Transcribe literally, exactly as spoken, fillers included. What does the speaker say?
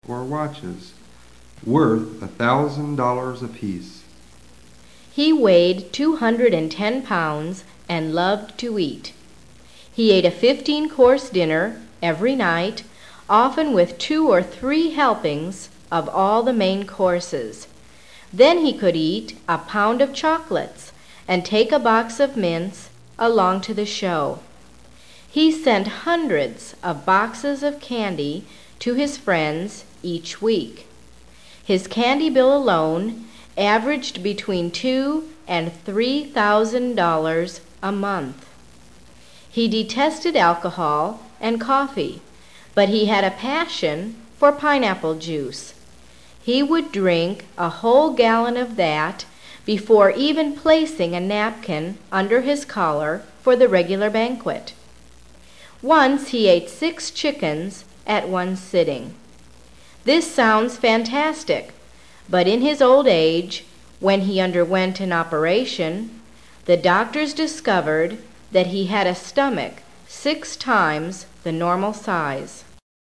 or watches, worth a thousand dollars apiece. He weighed two hundred and ten pounds and loved to eat. He ate a fifteen-course dinner every night, often with two or three helpings of all the main courses. Then he could eat a pound of chocolates and take a box of mints along to the show. He sent hundreds of boxes of candy to his friends each week. His candy bill alone averaged between two and three thousand dollars a month. He detested alcohol and coffee, but he had a passion for pineapple juice. He would drink a whole gallon of that before even placing a napkin under his collar for the regular banquet. Once he ate six chickens at one sitting. This sounds fantastic, but in his old age, when he underwent an operation, the doctors discovered that he had a stomach six times the normal size.